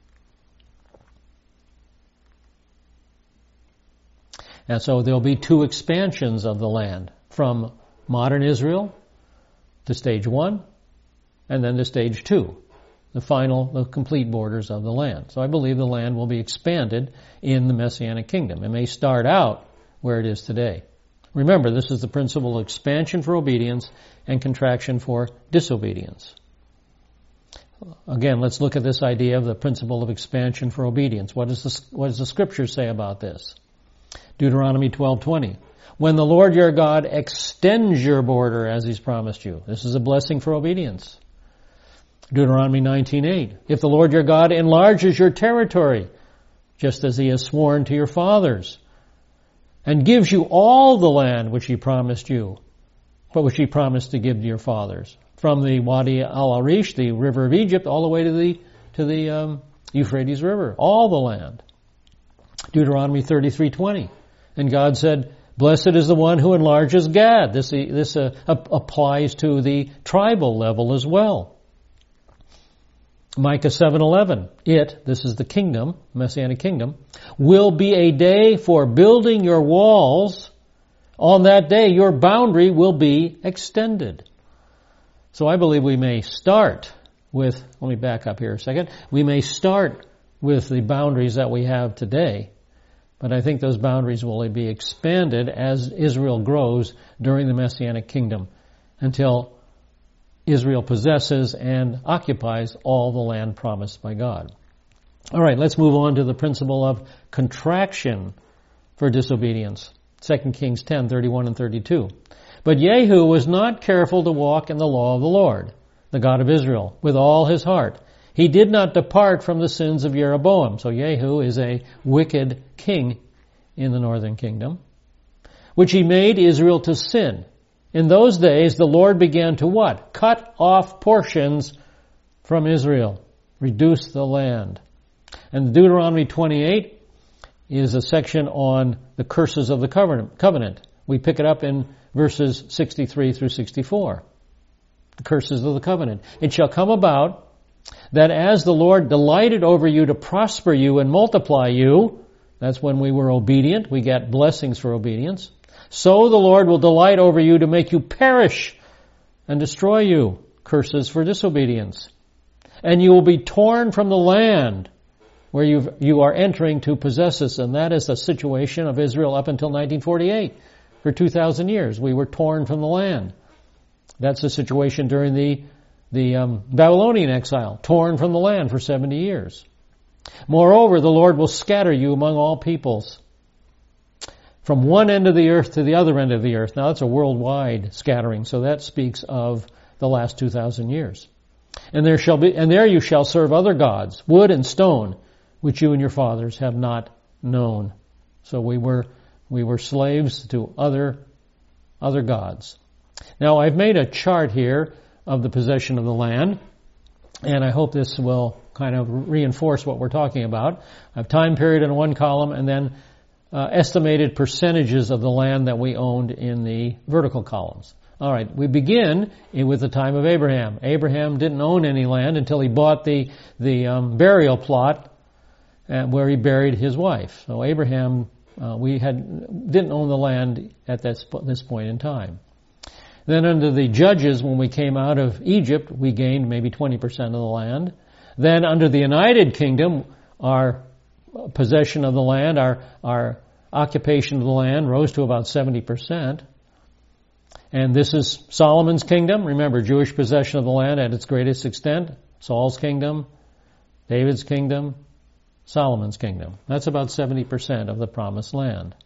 And so there'll be two expansions of the land, from modern Israel to stage one, and then to stage two, the final, the complete borders of the land. So I believe the land will be expanded in the Messianic kingdom. It may start out where it is today. Remember, this is the principle of expansion for obedience and contraction for disobedience. Again, let's look at this idea of the principle of expansion for obedience. What does the, what does the Scripture say about this? Deuteronomy twelve twenty. When the Lord your God extends your border as He's promised you. This is a blessing for obedience. Deuteronomy nineteen eight. If the Lord your God enlarges your territory, just as He has sworn to your fathers, and gives you all the land which He promised you, but which He promised to give to your fathers, from the Wadi al-Arish, the river of Egypt, all the way to the to the um, Euphrates River, all the land. Deuteronomy thirty-three twenty, and God said, "Blessed is the one who enlarges Gad." This this uh, applies to the tribal level as well. Micah seven eleven, it, this is the kingdom, Messianic kingdom, will be a day for building your walls. On that day, your boundary will be extended. So I believe we may start with, let me back up here a second, we may start with the boundaries that we have today, but I think those boundaries will be expanded as Israel grows during the Messianic kingdom until Israel possesses and occupies all the land promised by God. All right, let's move on to the principle of contraction for disobedience. Second Kings ten, thirty-one and thirty-two. But Jehu was not careful to walk in the law of the Lord, the God of Israel, with all his heart. He did not depart from the sins of Jeroboam. So Jehu is a wicked king in the northern kingdom, which he made Israel to sin. In those days, the Lord began to what? Cut off portions from Israel, reduce the land. And Deuteronomy twenty-eight is a section on the curses of the covenant. We pick it up in verses sixty-three through sixty-four. The curses of the covenant. It shall come about that as the Lord delighted over you to prosper you and multiply you, that's when we were obedient, we get blessings for obedience, so the Lord will delight over you to make you perish and destroy you, curses for disobedience. And you will be torn from the land where you you are entering to possess us. And that is the situation of Israel up until nineteen forty-eight. For two thousand years, we were torn from the land. That's the situation during the, the um, Babylonian exile, torn from the land for seventy years. Moreover, the Lord will scatter you among all peoples, from one end of the earth to the other end of the earth. Now, that's a worldwide scattering, so that speaks of the last two thousand years. And there shall be, and there you shall serve other gods, wood and stone, which you and your fathers have not known. So we were we were slaves to other other gods. Now, I've made a chart here of the possession of the land, and I hope this will kind of reinforce what we're talking about. I have time period in one column, and then uh, estimated percentages of the land that we owned in the vertical columns. All right, we begin with the time of Abraham. Abraham didn't own any land until he bought the the um, burial plot uh, where he buried his wife. So Abraham, uh, we had didn't own the land at this this point in time. Then under the judges, when we came out of Egypt, we gained maybe twenty percent of the land. Then under the United Kingdom, our possession of the land, our our occupation of the land rose to about seventy percent. And this is Solomon's kingdom. Remember, Jewish possession of the land at its greatest extent. Saul's kingdom, David's kingdom, Solomon's kingdom. That's about seventy percent of the promised land.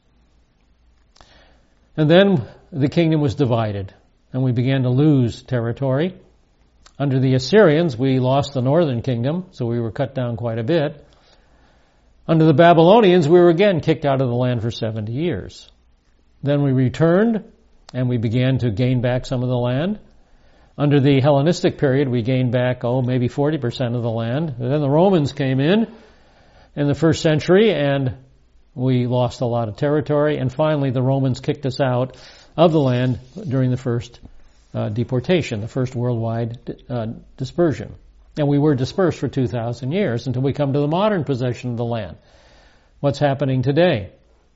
And then the kingdom was divided, and we began to lose territory. Under the Assyrians, we lost the northern kingdom, so we were cut down quite a bit. Under the Babylonians, we were again kicked out of the land for seventy years. Then we returned, and we began to gain back some of the land. Under the Hellenistic period, we gained back, oh, maybe forty percent of the land. And then the Romans came in in the first century, and we lost a lot of territory. And finally, the Romans kicked us out of the land during the first uh, deportation, the first worldwide uh, dispersion. And we were dispersed for two thousand years until we come to the modern possession of the land. What's happening today?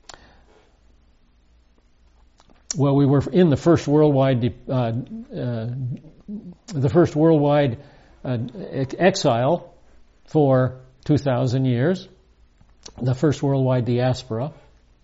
Well, we were in the first worldwide, uh, uh, the first worldwide uh, exile for two thousand years, the first worldwide diaspora.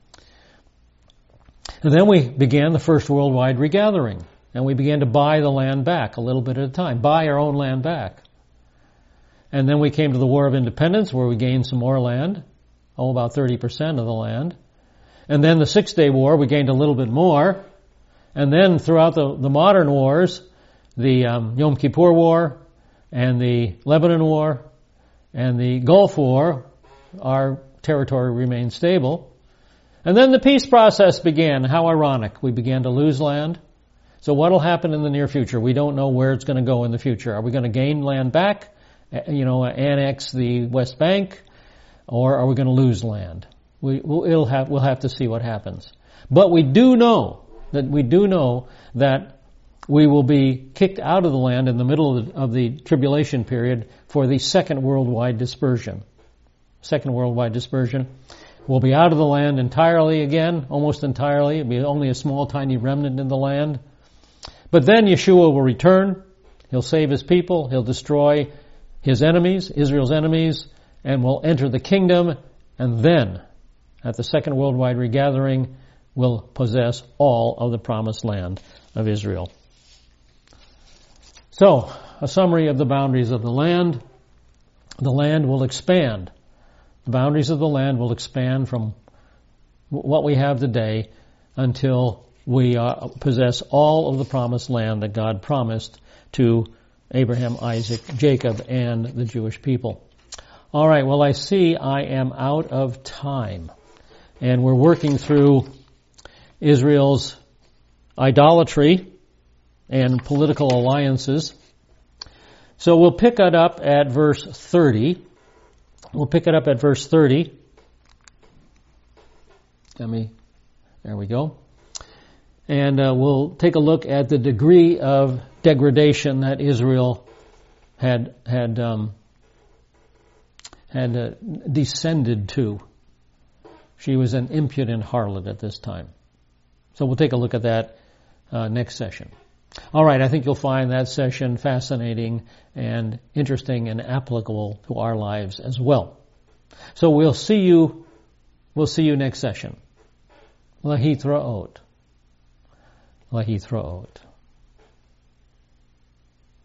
And then we began the first worldwide regathering, and we began to buy the land back a little bit at a time, buy our own land back. And then we came to the War of Independence, where we gained some more land, oh, about thirty percent of the land. And then the Six-Day War, we gained a little bit more. And then throughout the, the modern wars, the um, Yom Kippur War and the Lebanon War and the Gulf War, our territory remained stable. And then the peace process began. How ironic. We began to lose land. So what will happen in the near future? We don't know where it's going to go in the future. Are we going to gain land back, you know, annex the West Bank, or are we going to lose land? We, we'll, it'll have, we'll have to see what happens. But we do know that we do know that we will be kicked out of the land in the middle of the, of the tribulation period for the second worldwide dispersion. Second worldwide dispersion. We'll be out of the land entirely again, almost entirely. It'll be only a small, tiny remnant in the land. But then Yeshua will return. He'll save his people. He'll destroy his enemies, Israel's enemies, and will enter the kingdom. And then, at the second worldwide regathering, will possess all of the promised land of Israel. So, a summary of the boundaries of the land. The land will expand. The boundaries of the land will expand from what we have today until we uh, possess all of the promised land that God promised to Abraham, Isaac, Jacob, and the Jewish people. All right, well, I see I am out of time. And we're working through Israel's idolatry and political alliances. So we'll pick it up at verse thirty. We'll pick it up at verse thirty. Let me, there we go. And uh, we'll take a look at the degree of degradation that Israel had had um, had uh, descended to. She was an impudent harlot at this time. So we'll take a look at that uh, next session. All right, I think you'll find that session fascinating and interesting and applicable to our lives as well. So we'll see you. We'll see you next session. Lahithraot. Lahithraot.